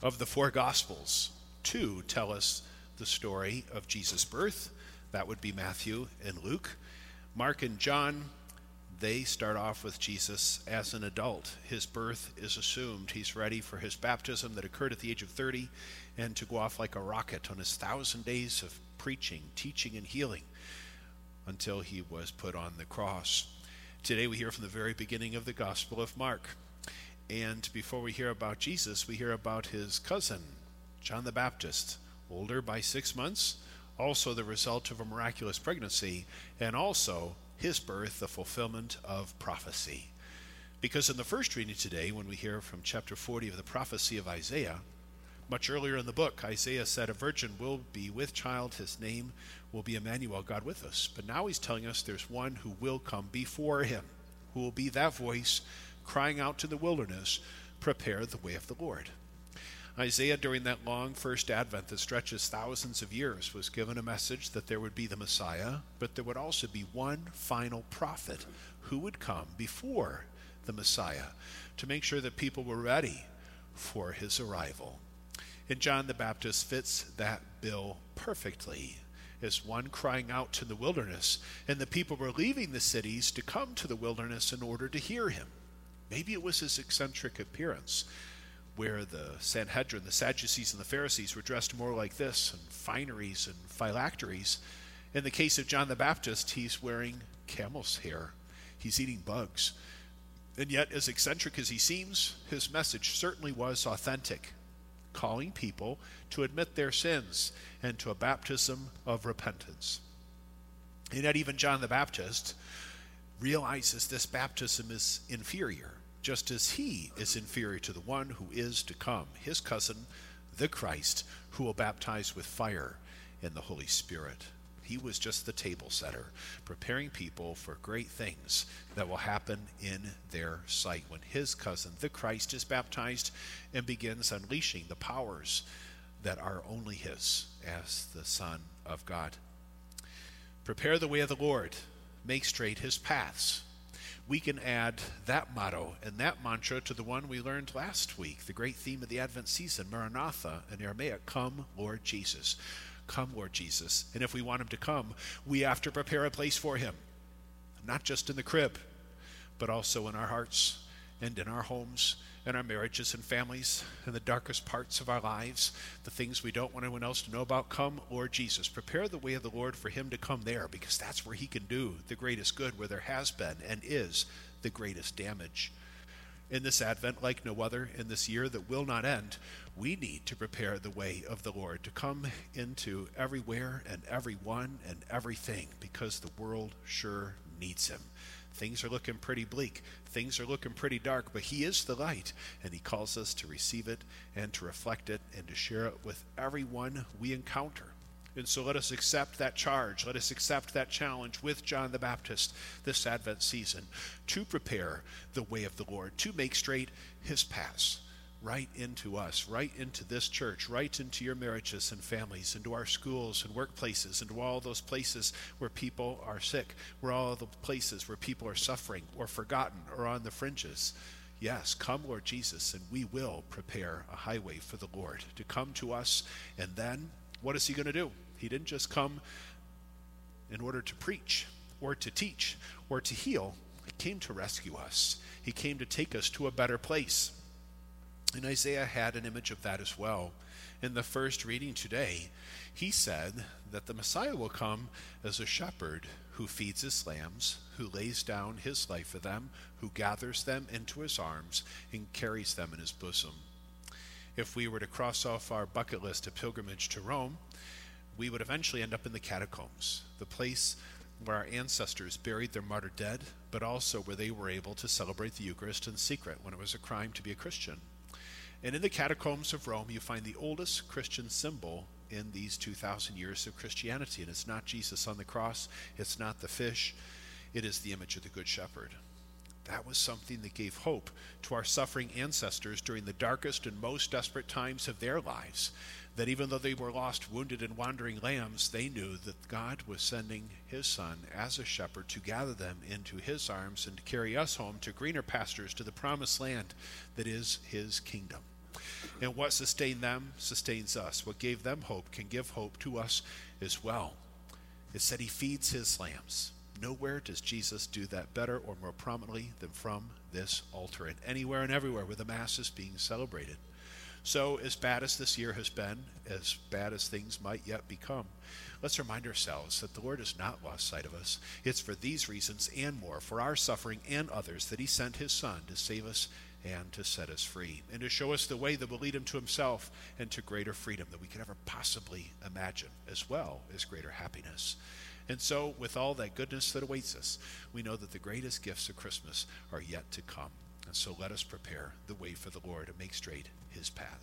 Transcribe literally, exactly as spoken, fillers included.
Of the four Gospels, two tell us the story of Jesus' birth. That would be Matthew and Luke. Mark and John, they start off with Jesus as an adult. His birth is assumed. He's ready for his baptism that occurred at the age of thirty and to go off like a rocket on his thousand days of preaching, teaching, and healing until he was put on the cross. Today we hear from the very beginning of the Gospel of Mark. And before we hear about Jesus, we hear about his cousin, John the Baptist, older by six months, also the result of a miraculous pregnancy, and also his birth, the fulfillment of prophecy. Because in the first reading today, when we hear from chapter forty of the prophecy of Isaiah, much earlier in the book, Isaiah said, a virgin will be with child, his name will be Emmanuel, God with us. But now he's telling us there's one who will come before him, who will be that voice crying out to the wilderness, prepare the way of the Lord. Isaiah, during that long first advent that stretches thousands of years, was given a message that there would be the Messiah, but there would also be one final prophet who would come before the Messiah to make sure that people were ready for his arrival. And John the Baptist fits that bill perfectly as one crying out to the wilderness, and the people were leaving the cities to come to the wilderness in order to hear him. Maybe it was his eccentric appearance, where the Sanhedrin, the Sadducees, and the Pharisees were dressed more like this, and fineries and phylacteries. In the case of John the Baptist, he's wearing camel's hair. He's eating bugs. And yet, as eccentric as he seems, his message certainly was authentic, calling people to admit their sins and to a baptism of repentance. And yet even John the Baptist realizes this baptism is inferior, just as he is inferior to the one who is to come, his cousin, the Christ, who will baptize with fire and the Holy Spirit. He was just the table setter, preparing people for great things that will happen in their sight when his cousin, the Christ, is baptized and begins unleashing the powers that are only his as the Son of God. Prepare the way of the Lord, make straight his paths. We can add that motto and that mantra to the one we learned last week, the great theme of the Advent season, Maranatha, in Aramaic, come, Lord Jesus. Come, Lord Jesus. And if we want him to come, we have to prepare a place for him, not just in the crib, but also in our hearts and in our homes, in our marriages and families, in the darkest parts of our lives, the things we don't want anyone else to know about. Come, Lord Jesus. Prepare the way of the Lord for him to come there, because that's where he can do the greatest good, where there has been and is the greatest damage. In this Advent, like no other, in this year that will not end, we need to prepare the way of the Lord to come into everywhere and everyone and everything, because the world sure needs him. Things are looking pretty bleak. Things are looking pretty dark, but he is the light, and he calls us to receive it and to reflect it and to share it with everyone we encounter. And so let us accept that charge. Let us accept that challenge with John the Baptist this Advent season to prepare the way of the Lord, to make straight his paths right into us, right into this church, right into your marriages and families, into our schools and workplaces, into all those places where people are sick, where all the places where people are suffering or forgotten or on the fringes. Yes, come, Lord Jesus, and we will prepare a highway for the Lord to come to us. And then what is he going to do? He didn't just come in order to preach or to teach or to heal. He came to rescue us. He came to take us to a better place. And Isaiah had an image of that as well. In the first reading today, he said that the Messiah will come as a shepherd who feeds his lambs, who lays down his life for them, who gathers them into his arms and carries them in his bosom. If we were to cross off our bucket list of pilgrimage to Rome, we would eventually end up in the catacombs, the place where our ancestors buried their martyred dead, but also where they were able to celebrate the Eucharist in secret when it was a crime to be a Christian. And in the catacombs of Rome, you find the oldest Christian symbol in these two thousand years of Christianity. And it's not Jesus on the cross. It's not the fish. It is the image of the Good Shepherd. That was something that gave hope to our suffering ancestors during the darkest and most desperate times of their lives. That even though they were lost, wounded, and wandering lambs, they knew that God was sending his Son as a shepherd to gather them into his arms and to carry us home to greener pastures, to the promised land that is his kingdom. And what sustained them sustains us. What gave them hope can give hope to us as well. It said he feeds his lambs. Nowhere does Jesus do that better or more prominently than from this altar, and anywhere and everywhere where the Mass is being celebrated. So, as bad as this year has been, as bad as things might yet become, let's remind ourselves that the Lord has not lost sight of us. It's for these reasons and more, for our suffering and others, that he sent his Son to save us and to set us free, and to show us the way that will lead him to himself and to greater freedom that we could ever possibly imagine, as well as greater happiness. And so, with all that goodness that awaits us, we know that the greatest gifts of Christmas are yet to come. And so let us prepare the way for the Lord and make straight his paths.